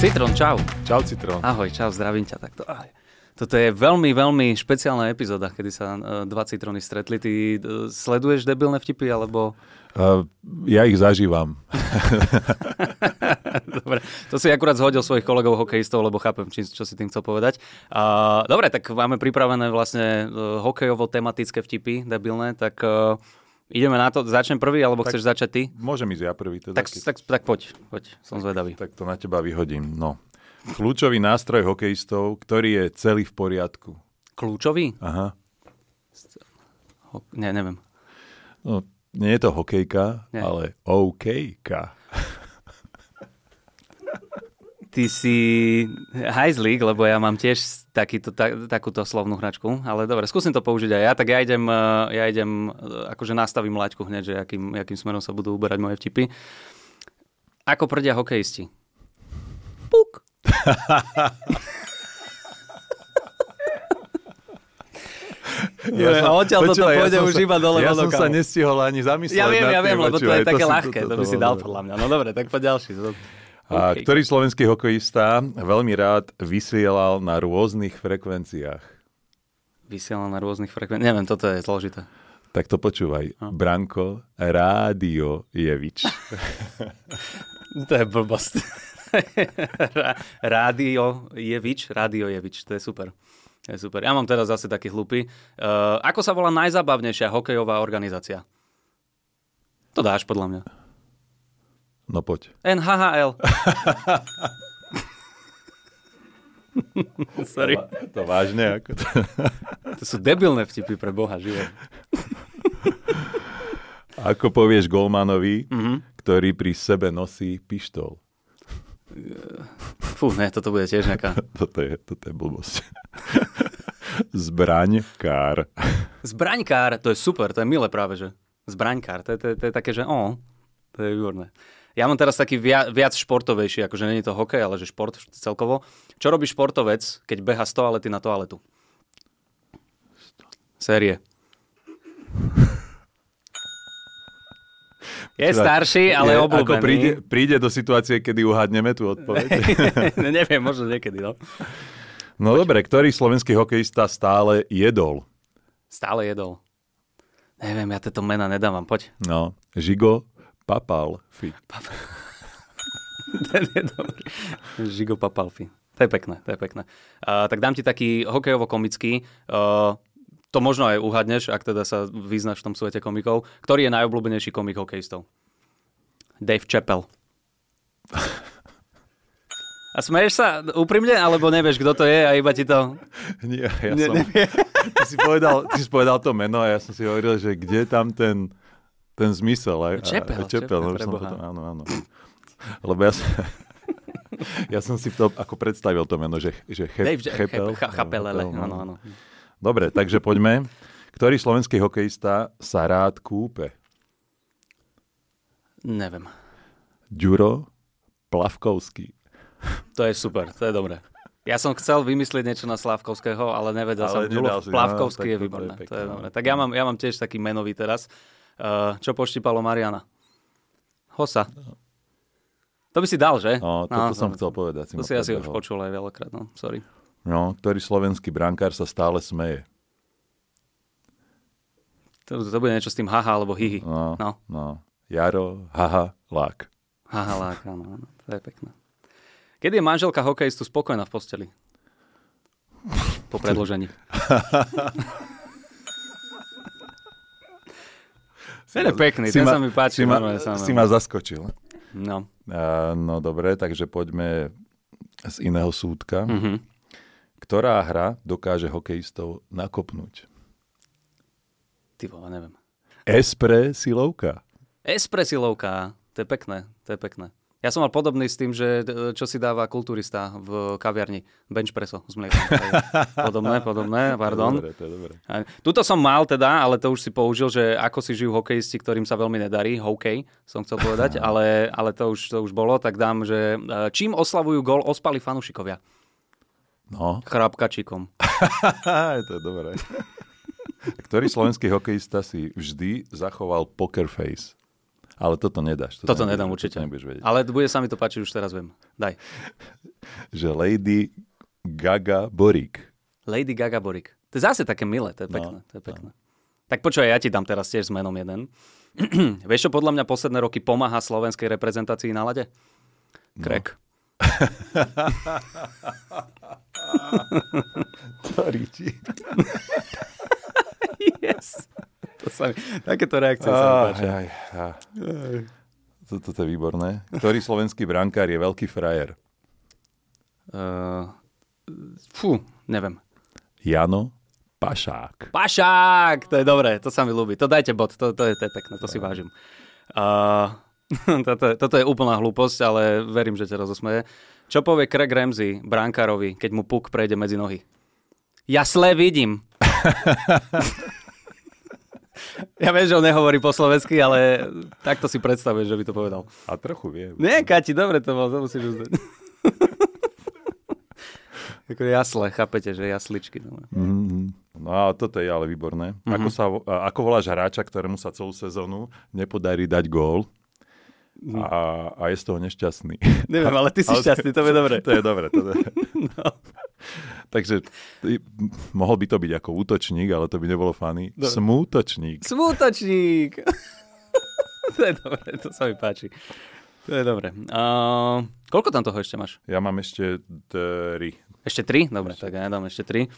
Citrón, čau. Čau, Citrón. Ahoj, čau, zdravím ťa takto. Ahoj. Toto je veľmi, veľmi špeciálna epizóda, kedy sa dva citróny stretli. Ty sleduješ debilné vtipy, alebo... Ja ich zažívam. Dobre, to si akurát zhodil svojich kolegov hokejistov, lebo chápem, čo si tým chcel povedať. Dobre, tak máme pripravené vlastne hokejovo-tematické vtipy, debilné, tak ideme na to. Začnem prvý, alebo chceš začať ty? Môžem ísť ja prvý. Teda, tak poď, som zvedavý. Tak to na teba vyhodím, no. Kľúčový nástroj hokejistov, ktorý je celý v poriadku. Kľúčový? Aha. Neviem. No, nie je to hokejka, ale OKka. Ty si hajzlík, lebo ja mám tiež takúto slovnú hračku, ale dobre, skúsim to použiť aj ja, tak ja idem akože nastavím laťku hneď, že akým smerom sa budú uberať moje vtipy. Ako prdia hokejisti? Puk! Odtiaľ toto pôjde už iba dole. Ja som sa nestihol ani zamyslieť. Ja viem, lebo to je také ľahké, to by si dal podľa mňa. No dobre, tak poď ďalší. Okay. Ktorý slovenský hokejista veľmi rád vysielal na rôznych frekvenciách? Vysielal na rôznych frekvenciách? Neviem, toto je zložité. Tak to počúvaj. Branko Rádiojevič. To je blbosť. Rádiojevič, to je super. Ja mám teraz zase taký hlupý. Ako sa volá najzábavnejšia hokejová organizácia? To dáš podľa mňa. No poď. NHHL. Sorry. To vážne? Ako to... To sú debilné vtipy pre Boha, živo. Ako povieš golmanovi, ktorý pri sebe nosí pištol? Fú, ne, toto bude tiež nejaká... Toto je blbosť. Zbraňkár. Zbraňkár, to je super, to je milé práve, že? Zbraňkár, to je také, že to je výborné. Ja mám teraz taký viac športovejší, akože nie je to hokej, ale že šport celkovo. Čo robí športovec, keď beha z toalety na toaletu? Série. Je starší, ale obľúbený. Ako príde do situácie, kedy uhádneme tú odpoveď? Neviem, možno niekedy, no. No dobre, ktorý slovenský hokejista stále jedol? Stále jedol. Neviem, ja tieto mena nedávam, poď. No, Žigo Papalfi. Ten je dobrý. Žigo Papalfi. To je pekné. Tak dám ti taký hokejovo-komický. To možno aj uhadneš, ak teda sa vyznáš v tom svete komikov. Ktorý je najobľúbenejší komik hokejistov? Dave Chappelle. A smeješ sa úprimne, alebo nevieš, kto to je a iba ti to... Nie, Ty si povedal to meno a ja som si hovoril, že kde je tam ten zmysel. Chappelle, áno. Lebo ja som si to ako predstavil to meno, že Chappelle. Áno. Dobre, takže poďme. Ktorý slovenský hokejista sa rád kúpe? Neviem. Ďuro Plavkovský. To je super, to je dobré. Ja som chcel vymyslieť niečo na Slávkovského, ale nevedel som. Plavkovský je výborné. To je dobré. Tak ja mám tiež taký menový teraz. Čo poštípalo Mariana? Hosa. To by si dal, že? No, toto som chcel povedať. To si asi už počul aj veľakrát, no, sorry. No, ktorý slovenský brankár sa stále smeje? To bude niečo s tým haha alebo hihi. No. Jaro, haha, lák. Haha, lák, áno, to je pekné. Kedy je manželka hokejistu spokojná v posteli? Po predložení. Ten je pekný, ten sa mi páči. Si ma zaskočil. No. No dobre, takže poďme z iného súdka. Ktorá hra dokáže hokejistov nakopnúť? Ty vole, neviem. Espresilovka. Espresilovka, to je pekné. Ja som mal podobný s tým, že čo si dáva kulturista v kaviarni. Bench presso s mliekom. Podobné, pardon. To je dobré. Tuto som mal teda, ale to už si použil, že ako si žijú hokejisti, ktorým sa veľmi nedarí. Hokej, som chcel povedať, ale to už bolo. Tak dám, že čím oslavujú gól ospali fanúšikovia? No. Chrapkačíkom. To je dobré. Ktorý slovenský hokejista si vždy zachoval poker face? Ale toto nedáš. Toto nedám určite. Ale bude sa mi to páčiť, už teraz viem. Daj. Že Lady Gaga Borík. Lady Gaga Borík. To je zase také milé, to je pekné. To je pekné. Tak počuj, ja ti dám teraz tiež s menom jeden. Vieš, čo podľa mňa posledné roky pomáha slovenskej reprezentácii na ľade? Krek. To ríči. Yes. Takéto reakcie sa mi páčia. Toto je výborné. Ktorý slovenský brankár je veľký frajer? Neviem. Jano Pašák. Pašák! To je dobré, to sa mi ľúbi. To dajte bod, to je pekné, to si vážim. Toto je úplná hlúposť, ale verím, že ťa rozosmeje. Čo povie Craig Ramsey brankárovi, keď mu puk prejde medzi nohy? Ja zle vidím. Ja viem, že on nehovorí po slovensky, ale takto si predstavuješ, že by to povedal. A trochu viem. Nie, Kati, dobre to bol, to musíš uznať. Ako jasle, chápete, že jasličky. No a toto je ale výborné. Ako voláš hráča, ktorému sa celú sezónu nepodarí dať gól a je z toho nešťastný? Neviem, ale ty si šťastný, to je dobre. To je dobre. No. Takže mohol by to byť ako útočník, ale to by nebolo funny. Smútočník. Smútočník! To je dobre, to sa mi páči. To je dobre. Koľko tam toho ešte máš? Ja mám ešte 3. Ešte 3? Dobre, tak ja dám ešte 3.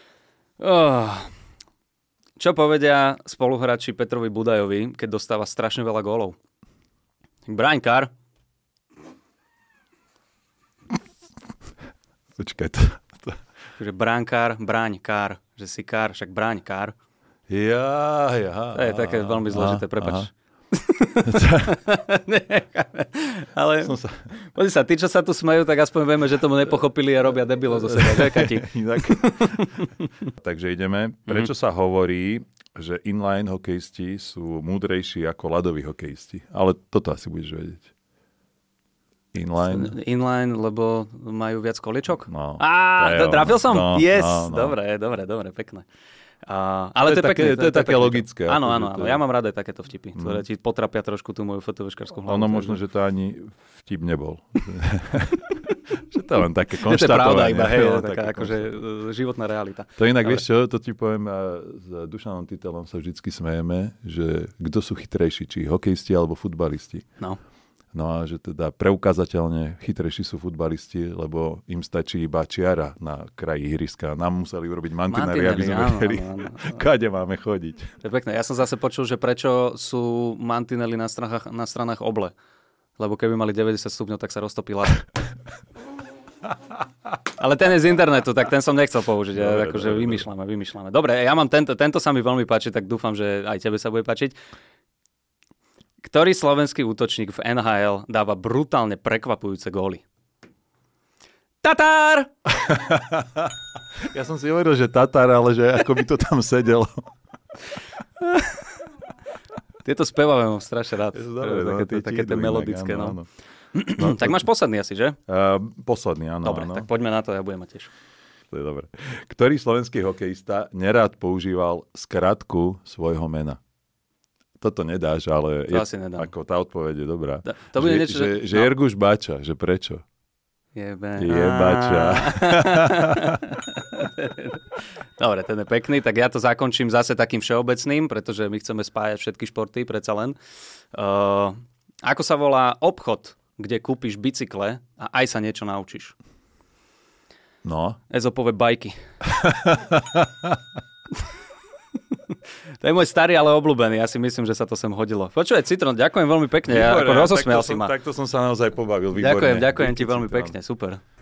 Čo povedia spoluhráči Petrovi Budajovi, keď dostáva strašne veľa gólov? Braňkár. Počkaj to. Takže braňkár, braňkár. Že si kár, však braňkár. Ja. To je také veľmi zložité, prepáč. Ale pozri sa, tí, čo sa tu smejú, tak aspoň vieme, že tomu nepochopili a robia debilo zo seba. Že, Kati? Takže ideme. Prečo sa hovorí, že inline hokejisti sú múdrejší ako ľadoví hokejisti? Ale toto asi budeš vedieť. Inline, lebo majú viac koliečok? No. Trafil som? No, yes, no. Dobre, pekné. Ale to je pekné. To je také logické. Áno. Ja mám rád aj takéto vtipy, ktoré ti potrapia trošku tú moju fotoviškarskú hlavu. Ono možno, že to ani vtip nebol. Že to je len také konštatovanie. To je pravda iba, hej, taká akože životná realita. To inak, vieš čo, to ti poviem, s Dušanom Titelom sa vždycky smejeme, že kto sú chytrejší, či hokejisti alebo futbalisti. No a že teda preukázateľne chytrejší sú futbalisti, lebo im stačí iba čiara na kraji ihriska. Nám museli urobiť mantinely, aby sme vedeli, kade máme chodiť. To je pekné. Ja som zase počul, že prečo sú mantinely na stranách oble. Lebo keby mali 90 stupňov, tak sa roztopí ľad. Ale ten je z internetu, tak ten som nechcel použiť. Akože vymýšľame. Dobre, ja mám tento sa mi veľmi páči, tak dúfam, že aj tebe sa bude páčiť. Ktorý slovenský útočník v NHL dáva brutálne prekvapujúce góly? Tatár! Ja som si hovoril, že Tatár, ale že ako by to tam sedelo. Tieto speváme mám strašne rád. Také tie melodické. Áno. Tak máš posledný asi, že? Posledný, áno. Dobre, tak poďme na to, ja budem mať tiež. To je dobre. Ktorý slovenský hokejista nerád používal skratku svojho mena? Toto nedáš, ale ako tá odpoveď je dobrá. To bude niečo, že Jerguš Bača, že prečo? Jebača. Dobre, ten je pekný, tak ja to zakončím zase takým všeobecným, pretože my chceme spájať všetky športy, predsa len. Ako sa volá obchod, kde kúpiš bicykle a aj sa niečo naučíš? No. Ezopové bajky. To je môj starý, ale obľúbený. Ja si myslím, že sa to sem hodilo. Počúvaj, Citron, ďakujem veľmi pekne. Ja rozosmial si ma. Takto som sa naozaj pobavil. Výborne. Ďakujem ti veľmi pekne. Super.